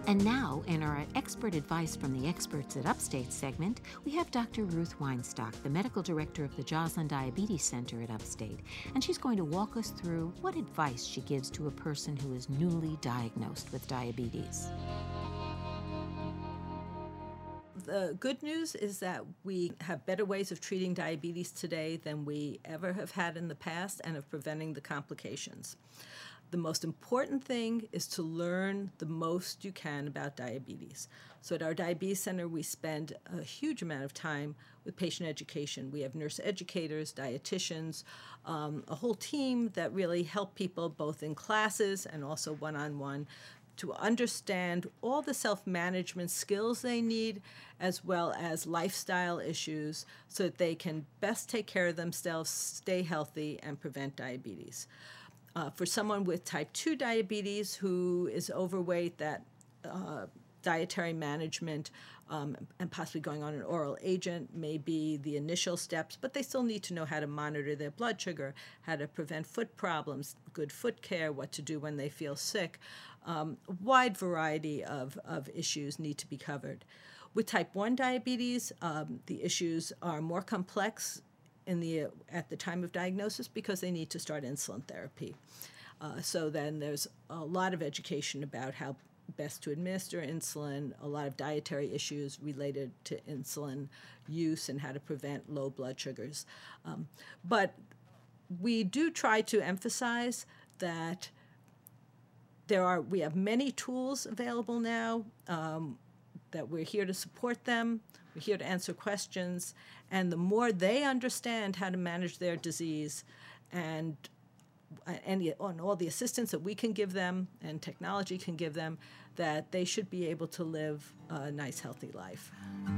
And now, in our Expert Advice from the Experts at Upstate segment, we have Dr. Ruth Weinstock, the medical director of the Joslin Diabetes Center at Upstate, and she's going to walk us through what advice she gives to a person who is newly diagnosed with diabetes. The good news is that we have better ways of treating diabetes today than we ever have had in the past and of preventing the complications. The most important thing is to learn the most you can about diabetes. So at our Diabetes Center, we spend a huge amount of time with patient education. We have nurse educators, dietitians, a whole team that really help people both in classes and also one-on-one to understand all the self-management skills they need, as well as lifestyle issues, so that they can best take care of themselves, stay healthy, and prevent diabetes. For someone with type 2 diabetes who is overweight, that dietary management and possibly going on an oral agent may be the initial steps, but they still need to know how to monitor their blood sugar, how to prevent foot problems, good foot care, what to do when they feel sick. A wide variety of issues need to be covered. With type 1 diabetes, the issues are more complex at the time of diagnosis because they need to start insulin therapy. So then there's a lot of education about how best to administer insulin, a lot of dietary issues related to insulin use and how to prevent low blood sugars. But we do try to emphasize that we have many tools available now, that we're here to support them, we're here to answer questions, and the more they understand how to manage their disease and all the assistance that we can give them and technology can give them, that they should be able to live a nice, healthy life.